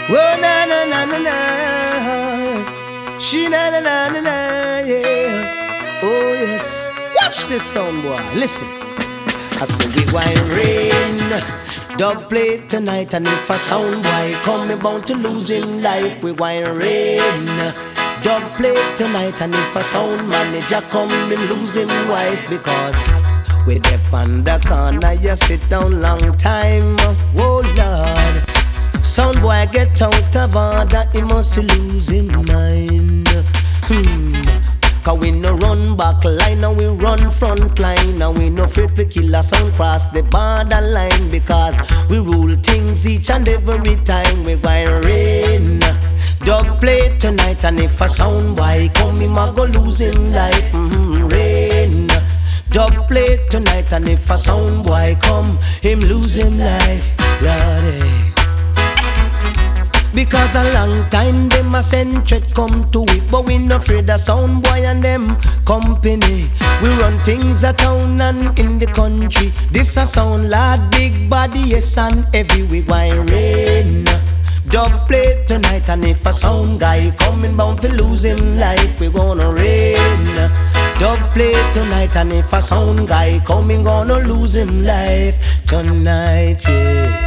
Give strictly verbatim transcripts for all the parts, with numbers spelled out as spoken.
Oh na na na na na, she na na na na na, yeah. Oh yes, watch this sound boy, listen. I say we wine rain, dub play tonight, and if a sound boy come, me bound to lose him life. We wine rain, dub play tonight, and if a sound manager come, him lose him wife. Because we dep on the corner, you sit down long time. Oh Lord, sound boy get out of order, he must lose him mind. Hmm. Cause we no run back line and we run front line, and we no afraid to kill a sound cross the borderline. Because we rule things each and every time. We going rain, dub play tonight, and if a sound boy come, him a go lose him life. Mm-hmm. Rain, dub play tonight, and if a sound boy come, him lose him life. Lord, eh. Because a long time them a send threat come to it, but we no afraid of sound boy and them company. We run things a town and in the country. This a sound lad, big body, yes and heavy. We going rain, dub play tonight, and if a sound guy coming bound to lose him life, we gonna rain, dub play tonight, and if a sound guy coming gonna lose him life tonight, yeah.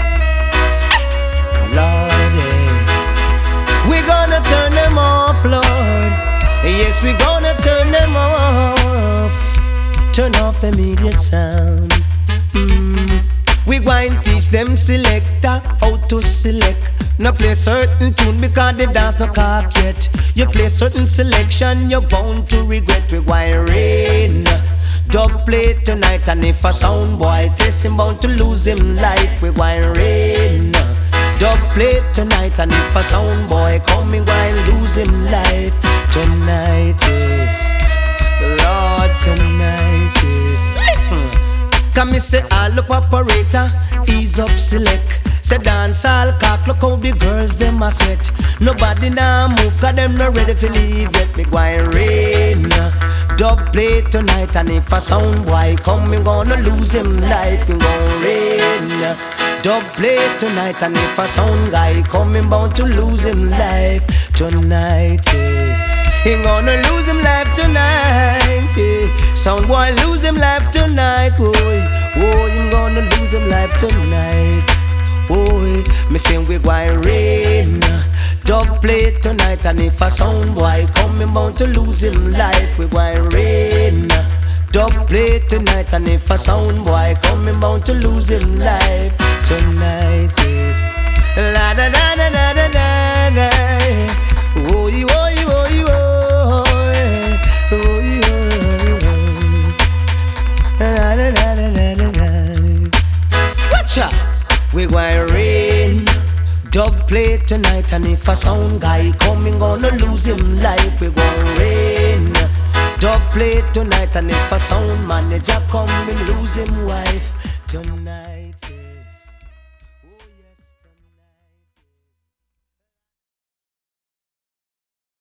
Lord, yeah. We gonna turn them off, Lord. Yes, we gonna turn them off. Turn off the immediate sound. mm. We going teach them selector how to select. No play certain tune because the dance no cock yet. You play certain selection, you're bound to regret. We going rain, dub play tonight, and if a sound boy test him, bound to lose him life. We going rain, dub play tonight, and if a sound boy coming while lose him life tonight, yes. Lord, tonight, yes. Listen, come me say all look operator, ease up select. Say dance all cock, look how the girls them a sweat. Nobody now move, cause them not ready for leave yet. Me going rain, dub play tonight, and if a sound boy come, me gonna lose him life. Me gon' rain, dub play tonight, and if a sound guy coming bound to lose him life tonight, yes. He gonna lose him life tonight, yeah. Sound boy lose him life tonight, boy. Oh, him gonna lose him life tonight, boy. Me say we going rain, dub play tonight, and if a sound boy coming bound to lose him life, we going rain, dub play tonight, and if a sound boy coming bound to lose him life tonight, yes. La da da da da da da da. Oh you oh you oh you oh oh you oh. La da da da da da da. Watch out, we going rain, dub play tonight, and if a sound guy coming gonna lose him life. We going rain, dub play tonight, and if a sound manager come, him lose him wife tonight.